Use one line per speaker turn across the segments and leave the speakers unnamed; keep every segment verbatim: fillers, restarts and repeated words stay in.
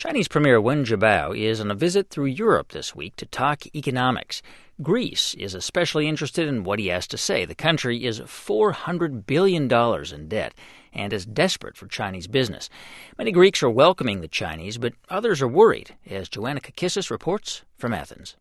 Chinese Premier Wen Jiabao is on a visit through Europe this week to talk economics. Greece is especially interested in what he has to say. The country is four hundred billion dollars in debt and is desperate for Chinese business. Many Greeks are welcoming the Chinese, but others are worried, as Joanna Kakissis reports from Athens.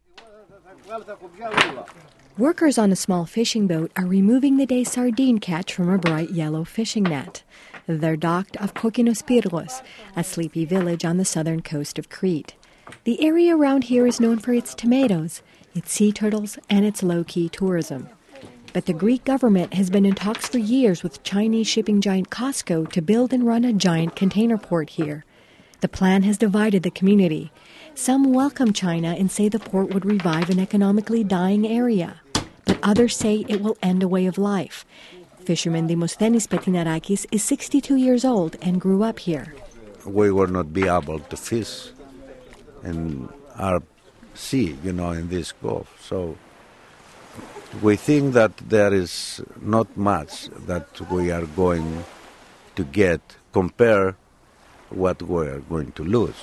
Workers on a small fishing boat are removing the day's sardine catch from a bright yellow fishing net. They're docked off Kokinos Pyrgos, a sleepy village on the southern coast of Crete. The area around here is known for its tomatoes, its sea turtles, and its low-key tourism. But the Greek government has been in talks for years with Chinese shipping giant COSCO to build and run a giant container port here. The plan has divided the community. Some welcome China and say the port would revive an economically dying area. But others say it will end a way of life. Fisherman Demosthenis Petinarakis is sixty-two years old and grew up here.
We will not be able to fish in our sea, you know, in this Gulf. So we think that there is not much that we are going to get compared what we are going to lose.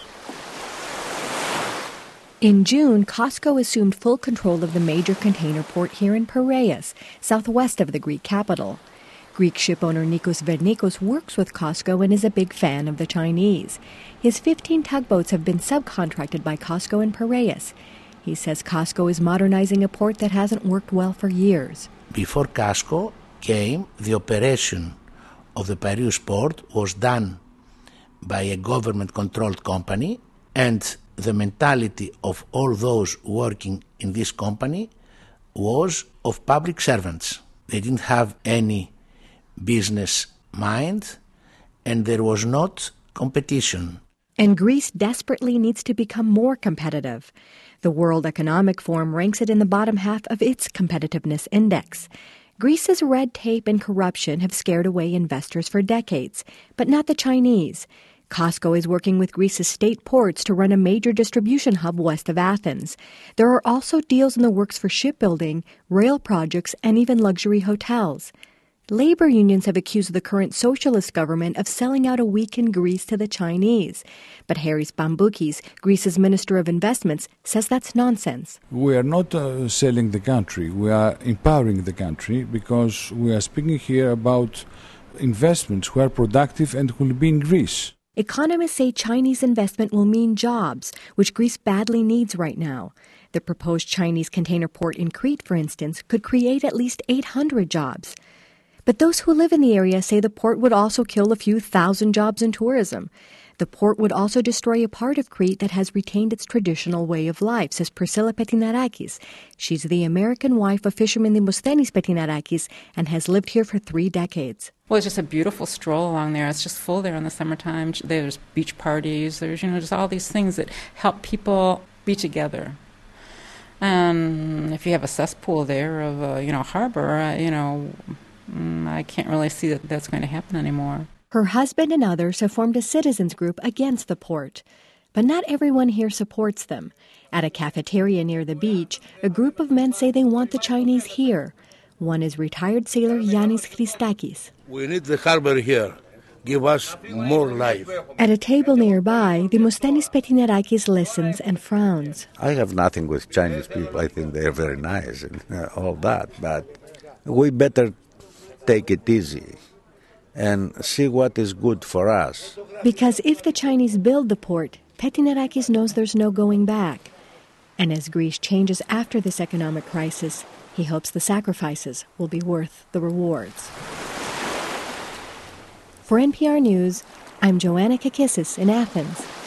In June, COSCO assumed full control of the major container port here in Piraeus, southwest of the Greek capital. Greek shipowner Nikos Vernikos works with COSCO and is a big fan of the Chinese. His fifteen tugboats have been subcontracted by COSCO in Piraeus. He says COSCO is modernizing a port that hasn't worked well for years.
Before COSCO came, the operation of the Piraeus port was done by a government-controlled company, and the mentality of all those working in this company was of public servants. They didn't have any business mind, and there was not competition.
And Greece desperately needs to become more competitive. The World Economic Forum ranks it in the bottom half of its competitiveness index. Greece's red tape and corruption have scared away investors for decades, but not the Chinese. COSCO is working with Greece's state ports to run a major distribution hub west of Athens. There are also deals in the works for shipbuilding, rail projects, and even luxury hotels. Labor unions have accused the current socialist government of selling out a weakened Greece to the Chinese. But Haris Bamboukis, Greece's Minister of Investments, says that's nonsense.
We are not uh, selling the country. We are empowering the country because we are speaking here about investments who are productive and who will be in Greece.
Economists say Chinese investment will mean jobs, which Greece badly needs right now. The proposed Chinese container port in Crete, for instance, could create at least eight hundred jobs. But those who live in the area say the port would also kill a few thousand jobs in tourism. The port would also destroy a part of Crete that has retained its traditional way of life, says Priscilla Petinarakis. She's the American wife of fisherman Demosthenis Petinarakis and has lived here for three decades.
Well, it's just a beautiful stroll along there. It's just full there in the summertime. There's beach parties. There's, you know, just all these things that help people be together. And if you have a cesspool there of a, you know, harbor, uh, you know, I can't really see that that's going to happen anymore.
Her husband and others have formed a citizens group against the port. But not everyone here supports them. At a cafeteria near the beach, a group of men say they want the Chinese here. One is retired sailor Yannis Christakis.
We need the harbor here. Give us more life.
At a table nearby, Demosthenis Petinarakis listens and frowns.
I have nothing with Chinese people. I think they're very nice and uh, all that. But we better take it easy and see what is good for us.
Because if the Chinese build the port, Petinarakis knows there's no going back. And as Greece changes after this economic crisis, he hopes the sacrifices will be worth the rewards. For N P R News, I'm Joanna Kakissis in Athens.